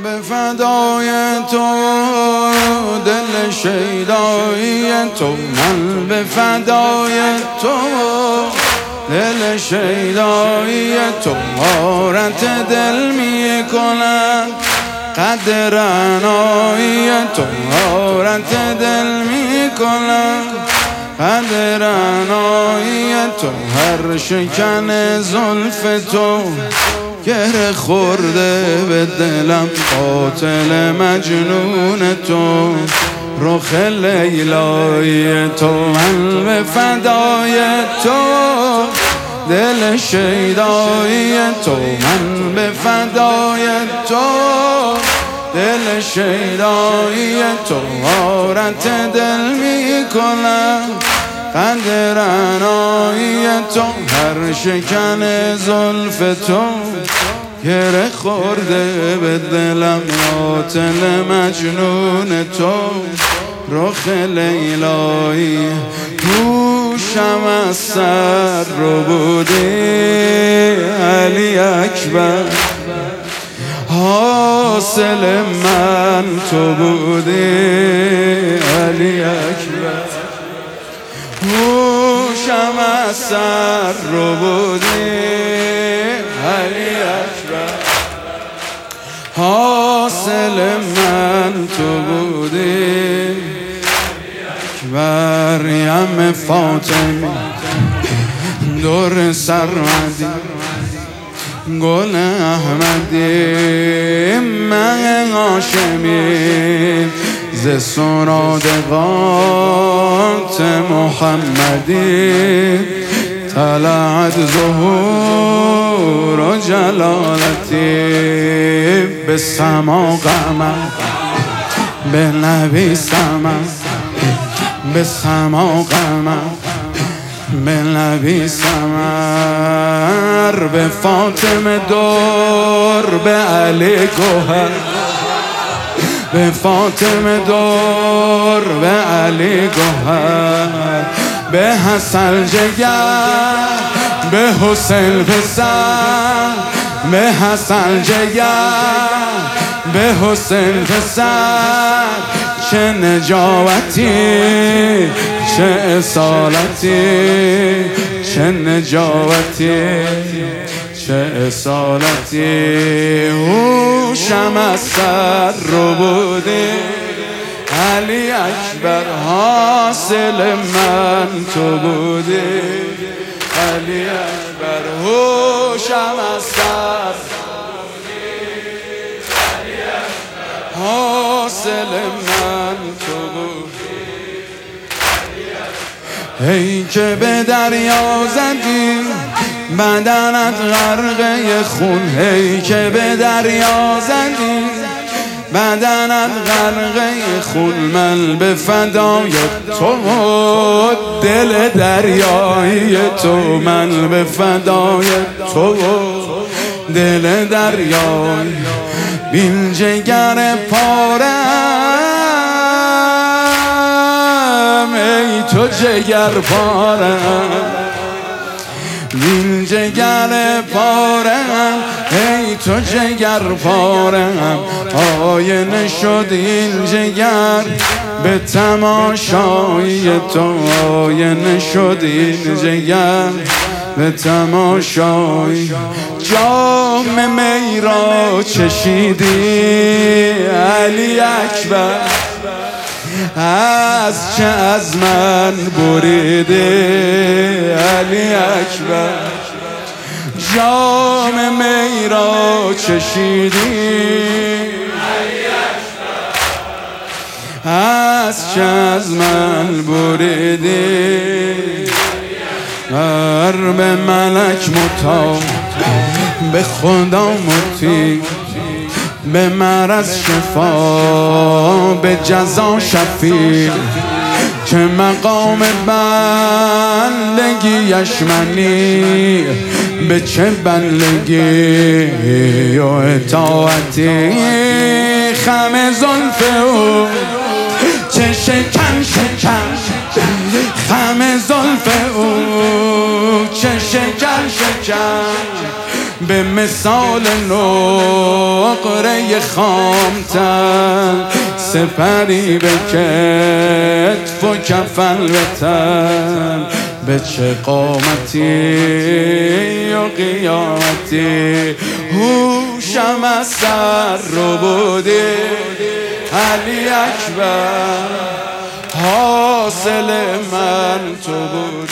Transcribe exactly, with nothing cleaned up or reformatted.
به فدای تو، دل شیدایی تو، من به فدای تو، دل شیدایی تو. غارت دل می کنم قدر عنایی تو، غارت دل می کنم قدر عنایی تو. هر شکن زلف تو گره خورده به دلم، قاتل مجنون تو، رخ لیلایی تو. من به فدای تو، دل شیدایی تو، من به فدای تو، دل شیدایی تو. غارت دل می کنم قدر عنایی تو. هر شکن زلف تو گره خورده به دلم، قاتل مجنون تو، رخ لیلایی. گوشم از سر رو بودی علی اکبر، حاصل من تو بودی علی اکبر. گوشم از سر رو بودی علی اکبر، حاصل من تو بودی. مریم فاطمی دور سرمدی، گل احمدی، من هاشمی، ز سرادقات محمدی. طلعت ظهور و جلالتی، به سما قمر، به نبی سمر، به سما قمر، به نبی سمر. به فاطمه دور، به علی گوهر، به فاطمه دور، به علی گوهر. به حسن جگر، به حسین پسر، به حسن جگر، به حسین پسر. چه نجاوتی، چه اصالتی، چه نجاوتی، چه اصالتی. هوشم از سر رو بودی علی اکبر، حاصل من تو بودی علی اکبر. هوشم از سر حاصل من تو بودی. ای که به دریا زدی بدنت غرقه خون، ای که به دریا زدی بدنت غرقه خون. من به فدای تو، دل دریایی تو، من به فدای تو، دل دریایی. بین جگر پارم، ای تو جگر پارم، بین جگر پارم، ای تو جگر پارم. آینه شد این جگر به تماشای تو، آینه شد این جگر به تماشای. جام می را چشیدی علی اکبر، از چه از من بریدی علی اکبر. جام می را چشیدی علی اکبر، از چه از من بریدی. هر به ملک مطاع، به خدا مطیع، به مرض شفا، به جزا شفیع. که مقام بندگیش منی، به چه بندگی و اطاعتی. خم زلف او چه شکن شکن، خم زلف او چه شکن شکن. به مثال نقره خامتن، سپری به کتف و کفن به تن، به چه قامتی و قیامتی هوشم از سر رو بودی علی اکبر، حاصل من تو بودی.